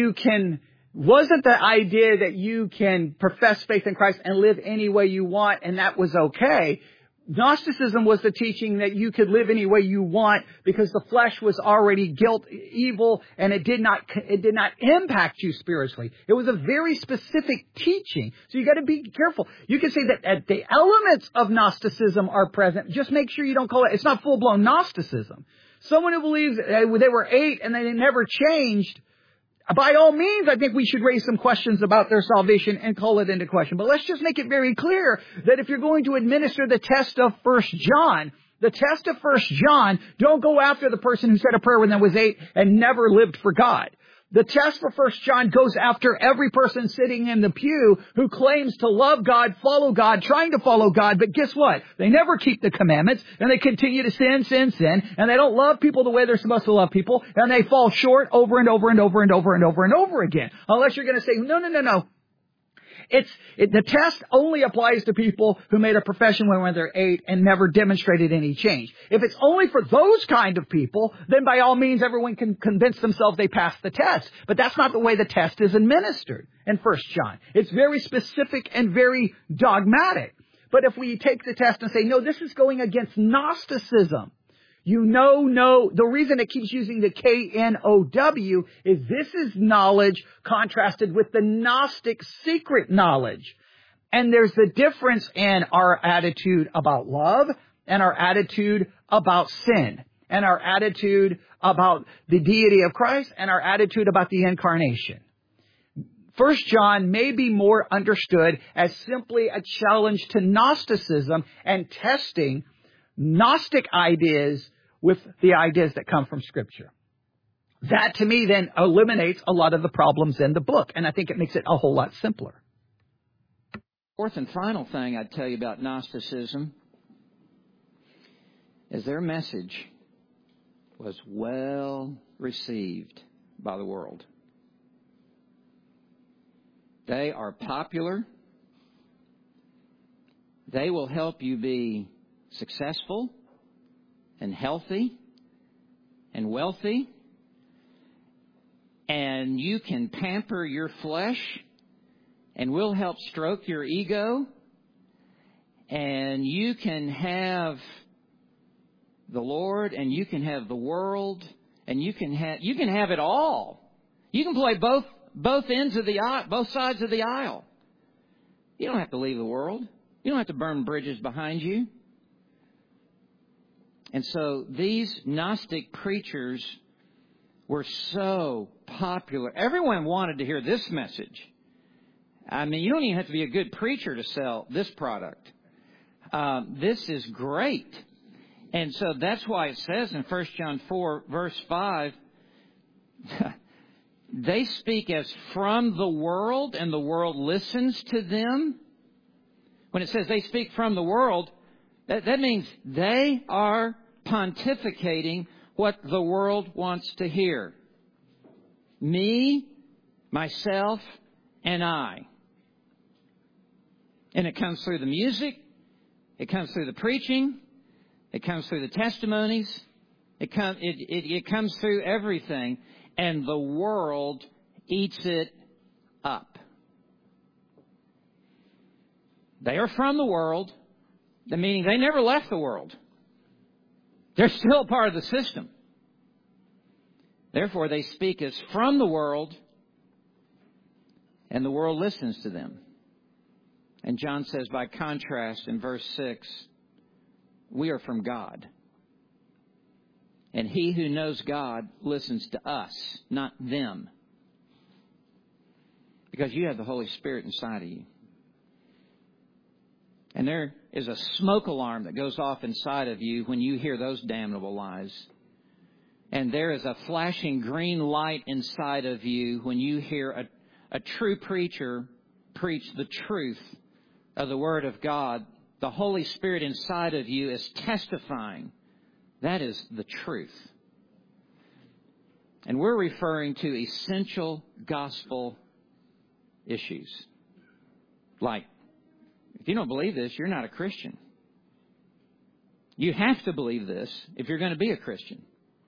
idea that you can profess faith in Christ and live any way you want and that was okay. Gnosticism was the teaching that you could live any way you want because the flesh was already evil, and it did not impact you spiritually. It was a very specific teaching. So you got to be careful. You can say that the elements of Gnosticism are present. Just make sure you don't call it's not full-blown Gnosticism. Someone who believes they were 8 and they never changed, by all means, I think we should raise some questions about their salvation and call it into question. But let's just make it very clear that if you're going to administer the test of 1 John, don't go after the person who said a prayer when they was 8 and never lived for God. The test for 1 John goes after every person sitting in the pew who claims to love God, follow God, trying to follow God, but guess what? They never keep the commandments, and they continue to sin, and they don't love people the way they're supposed to love people, and they fall short over and over again. Unless you're going to say, no. The test only applies to people who made a profession when they're 8 and never demonstrated any change. If it's only for those kind of people, then by all means everyone can convince themselves they passed the test. But that's not the way the test is administered in 1 John. It's very specific and very dogmatic. But if we take the test and say, no, this is going against Gnosticism, the reason it keeps using the K-N-O-W is this is knowledge contrasted with the Gnostic secret knowledge. And there's the difference in our attitude about love and our attitude about sin and our attitude about the deity of Christ and our attitude about the incarnation. 1 John may be more understood as simply a challenge to Gnosticism and testing Gnostic ideas with the ideas that come from Scripture. That, to me, then eliminates a lot of the problems in the book, and I think it makes it a whole lot simpler. Fourth and final thing I'd tell you about Gnosticism is their message was well received by the world. They are popular. They will help you be successful and healthy and wealthy, and you can pamper your flesh, and we'll help stroke your ego, and you can have the Lord, and you can have the world, and you can have it all. You can play both ends of the aisle, both sides of the aisle. You don't have to leave the world. You don't have to burn bridges behind you. And so these Gnostic preachers were so popular. Everyone wanted to hear this message. I mean, you don't even have to be a good preacher to sell this product. This is great. And so that's why it says in 1 John 4, verse 5, they speak as from the world, and the world listens to them. When it says they speak from the world, that means they are pontificating what the world wants to hear. Me, myself, and I. And it comes through the music. It comes through the preaching. It comes through the testimonies. It comes through everything. And the world eats it up. They are from the world, meaning they never left the world. They're still part of the system. Therefore, they speak as from the world, and the world listens to them. And John says, by contrast, in verse 6, we are from God. And he who knows God listens to us, not them. Because you have the Holy Spirit inside of you. And there is a smoke alarm that goes off inside of you when you hear those damnable lies. And there is a flashing green light inside of you when you hear a true preacher preach the truth of the Word of God. The Holy Spirit inside of you is testifying. That is the truth. And we're referring to essential gospel issues. Like, if you don't believe this, you're not a Christian. You have to believe this if you're going to be a Christian.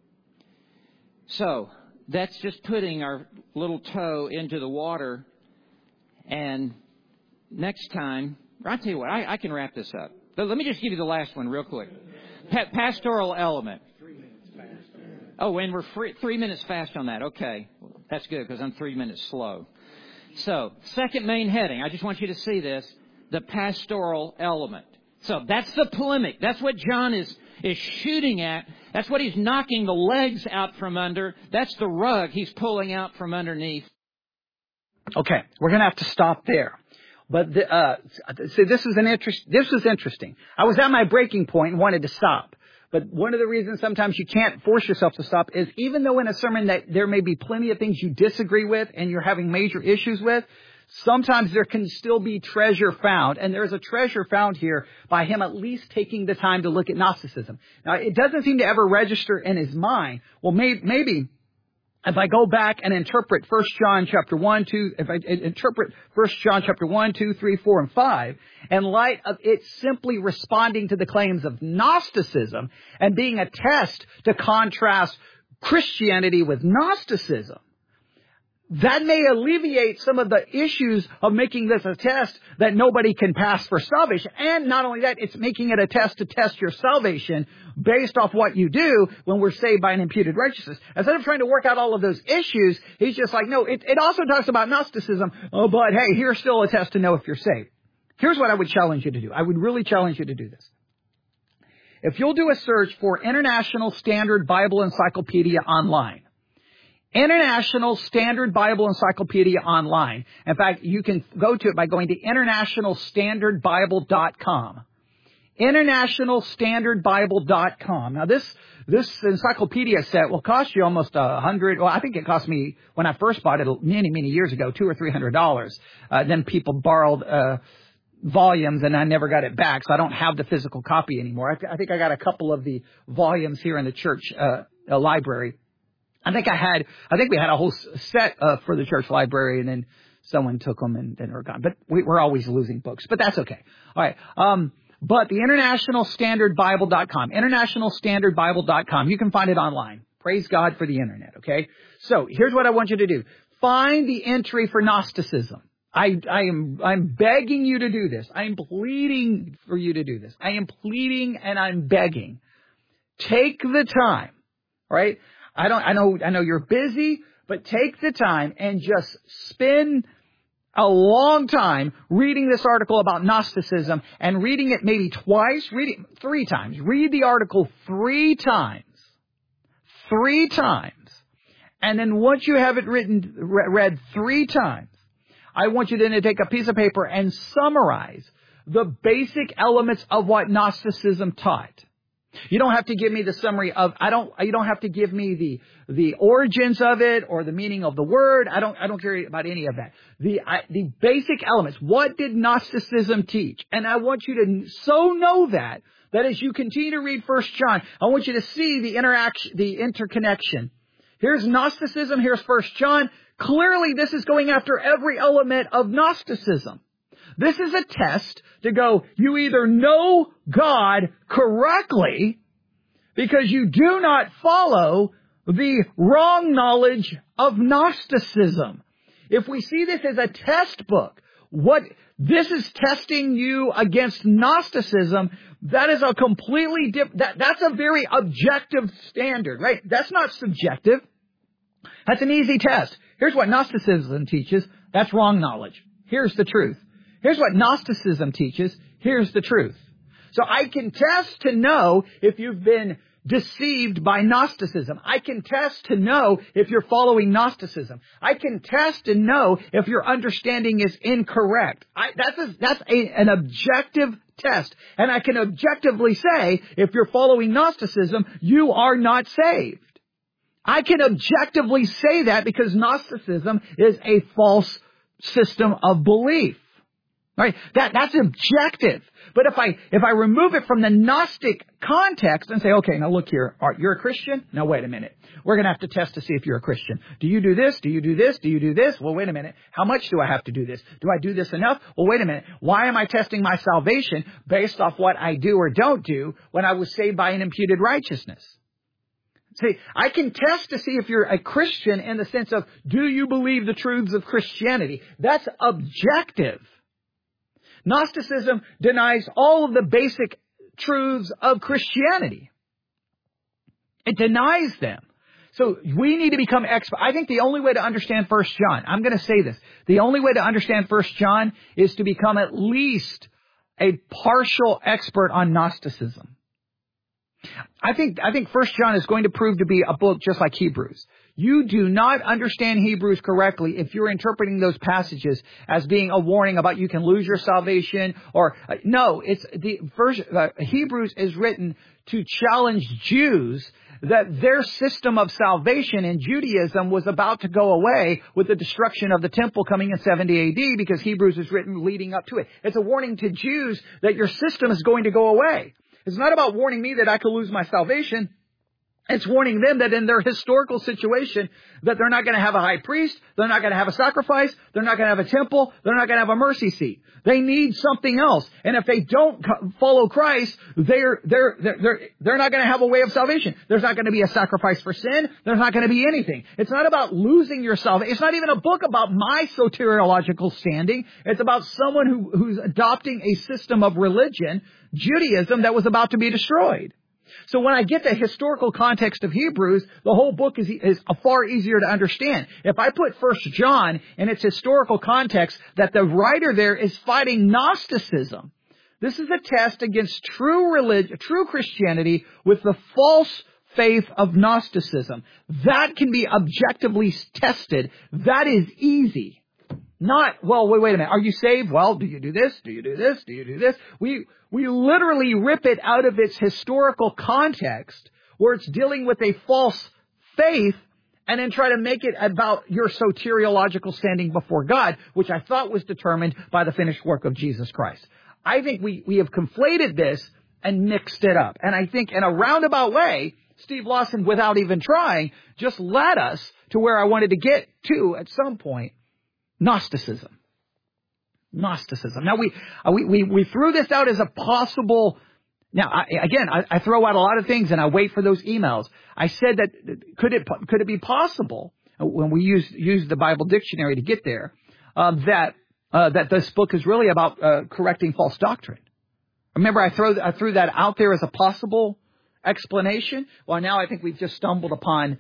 So, that's just putting our little toe into the water. And next time, I'll tell you what, I can wrap this up. Let me just give you the last one real quick. Pastoral element. Oh, and we're 3 minutes fast on that. Okay. That's good because I'm 3 minutes slow. So, second main heading. I just want you to see this. The pastoral element. So that's the polemic. That's what John is shooting at. That's what he's knocking the legs out from under. That's the rug he's pulling out from underneath. Okay, we're going to have to stop there. But see, this was interesting. I was at my breaking point and wanted to stop. But one of the reasons sometimes you can't force yourself to stop is even though in a sermon that there may be plenty of things you disagree with and you're having major issues with, sometimes there can still be treasure found. And there's a treasure found here by him at least taking the time to look at Gnosticism. Now, it doesn't seem to ever register in his mind. Well, maybe if I go back and interpret 1 John chapter 1, 2, if I interpret 1 John chapter 1, 2, 3, 4, and 5, in light of it simply responding to the claims of Gnosticism and being a test to contrast Christianity with Gnosticism, that may alleviate some of the issues of making this a test that nobody can pass for salvation. And not only that, it's making it a test to test your salvation based off what you do when we're saved by an imputed righteousness. Instead of trying to work out all of those issues, he's just like, no, it also talks about Gnosticism. Oh, but hey, here's still a test to know if you're saved. Here's what I would challenge you to do. I would really challenge you to do this. If you'll do a search for International Standard Bible Encyclopedia online, International Standard Bible Encyclopedia online. In fact, you can go to it by going to internationalstandardbible.com. Internationalstandardbible.com. Now, this encyclopedia set will cost you almost $100. Well, I think it cost me when I first bought it many years ago, $200 or $300. Then people borrowed volumes, and I never got it back, so I don't have the physical copy anymore. I think I got a couple of the volumes here in the church library. I think we had a whole set for the church library, and then someone took them and then they're gone. But we're always losing books, but that's okay. All right. But the internationalstandardbible.com, internationalstandardbible.com, you can find it online. Praise God for the internet. Okay. So here's what I want you to do. Find the entry for Gnosticism. I'm begging you to do this. I'm pleading for you to do this. I am pleading and I'm begging. Take the time. Right? I know you're busy, but take the time and just spend a long time reading this article about Gnosticism and reading it maybe twice, read it 3 times. Read the article 3 times. 3 times. And then once you have it read 3 times, I want you then to take a piece of paper and summarize the basic elements of what Gnosticism taught. You don't have to give me the summary of, you don't have to give me the origins of it or the meaning of the word. I don't care about any of that. The basic elements. What did Gnosticism teach? And I want you to so know that as you continue to read 1 John, I want you to see the interconnection. Here's Gnosticism. Here's 1 John. Clearly, this is going after every element of Gnosticism. This is a test to go, you either know God correctly because you do not follow the wrong knowledge of Gnosticism. If we see this as a test book, what this is testing you against Gnosticism, that is a completely different, that's a very objective standard, right? That's not subjective. That's an easy test. Here's what Gnosticism teaches. That's wrong knowledge. Here's the truth. Here's what Gnosticism teaches. Here's the truth. So I can test to know if you've been deceived by Gnosticism. I can test to know if you're following Gnosticism. I can test to know if your understanding is incorrect. That's an objective test. And I can objectively say, if you're following Gnosticism, you are not saved. I can objectively say that because Gnosticism is a false system of belief. Right? That's objective. But if I remove it from the Gnostic context and say, okay, now look here, you're a Christian? Now wait a minute. We're going to have to test to see if you're a Christian. Do you do this? Do you do this? Do you do this? Well, wait a minute. How much do I have to do this? Do I do this enough? Well, wait a minute. Why am I testing my salvation based off what I do or don't do when I was saved by an imputed righteousness? See, I can test to see if you're a Christian in the sense of, do you believe the truths of Christianity? That's objective. Gnosticism denies all of the basic truths of Christianity. It denies them. So we need to become expert. I think the only way to understand 1 John, I'm going to say this, the only way to understand 1 John is to become at least a partial expert on Gnosticism. I think 1 John is going to prove to be a book just like Hebrews. You do not understand Hebrews correctly if you're interpreting those passages as being a warning about you can lose your salvation or no, it's the first Hebrews is written to challenge Jews that their system of salvation in Judaism was about to go away with the destruction of the temple coming in 70 AD because Hebrews is written leading up to it. It's a warning to Jews that your system is going to go away. It's not about warning me that I could lose my salvation. It's warning them that in their historical situation that they're not going to have a high priest, they're not going to have a sacrifice, they're not going to have a temple, they're not going to have a mercy seat. They need something else. And if they don't follow Christ, they're not going to have a way of salvation. There's not going to be a sacrifice for sin. There's not going to be anything. It's not about losing your salvation. It's not even a book about my soteriological standing. It's about someone who's adopting a system of religion, Judaism, that was about to be destroyed. So when I get the historical context of Hebrews, the whole book is far easier to understand. If I put 1 John in its historical context, that the writer there is fighting Gnosticism. This is a test against true religion, true Christianity with the false faith of Gnosticism. That can be objectively tested. That is easy. Not, well, wait a minute. Are you saved? Well, do you do this? Do you do this? Do you do this? We literally rip it out of its historical context where it's dealing with a false faith and then try to make it about your soteriological standing before God, which I thought was determined by the finished work of Jesus Christ. I think we have conflated this and mixed it up. And I think in a roundabout way, Steve Lawson, without even trying, just led us to where I wanted to get to at some point. Gnosticism. Now we threw this out as a possible. Now I throw out a lot of things and I wait for those emails. I said that could it be possible when we use the Bible dictionary to get there that this book is really about correcting false doctrine. Remember I threw that out there as a possible explanation. Well, now I think we've just stumbled upon.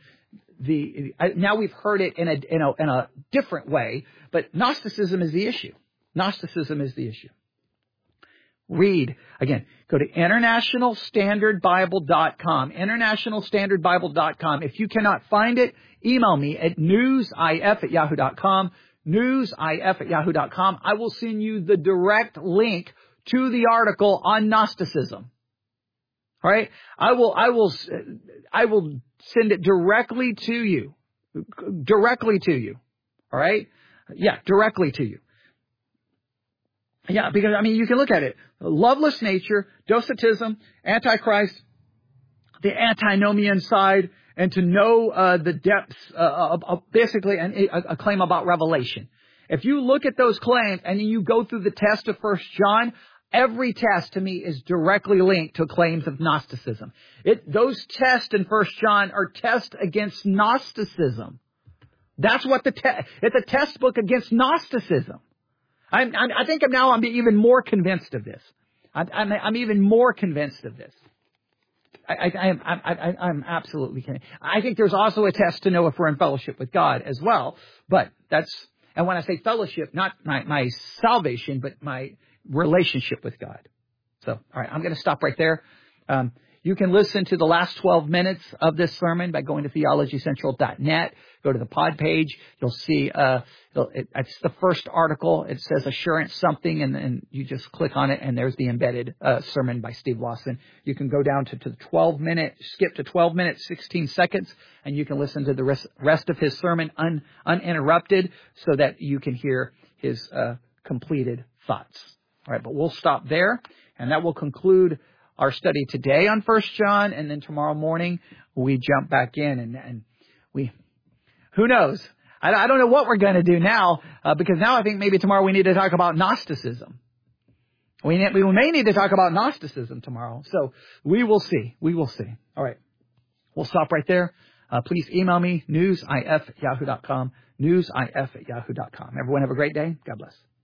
Now we've heard it in a different way, but Gnosticism is the issue. Gnosticism is the issue. Read, again, go to internationalstandardbible.com, internationalstandardbible.com. If you cannot find it, email me at newsif@yahoo.com, newsif@yahoo.com. I will send you the direct link to the article on Gnosticism. All right? I will send it directly to you. Directly to you. All right? Yeah, directly to you. Yeah, because, you can look at it. Loveless nature, docetism, Antichrist, the antinomian side, and to know the depths of basically a claim about revelation. If you look at those claims and you go through the test of 1 John, every test to me is directly linked to claims of Gnosticism. Those tests in 1 John are tests against Gnosticism. That's what it's a test book against Gnosticism. I think I'm even more convinced of this. I'm even more convinced of this. I'm absolutely kidding. I think there's also a test to know if we're in fellowship with God as well. But and when I say fellowship, not my salvation, but my relationship with God. So, all right, I'm going to stop right there. You can listen to the last 12 minutes of this sermon by going to theologycentral.net. Go to the pod page. You'll see, it's the first article. It says assurance something, and you just click on it, and there's the embedded sermon by Steve Lawson. You can go down to the 12-minute, skip to 12 minutes, 16 seconds, and you can listen to the rest of his sermon uninterrupted so that you can hear his completed thoughts. All right, but we'll stop there, and that will conclude our study today on 1 John, and then tomorrow morning we jump back in, and who knows? I don't know what we're going to do now, because now I think maybe tomorrow we need to talk about Gnosticism. We may need to talk about Gnosticism tomorrow, so we will see. We will see. All right, we'll stop right there. Please email me, newsif@yahoo.com, newsif@yahoo.com. Everyone have a great day. God bless.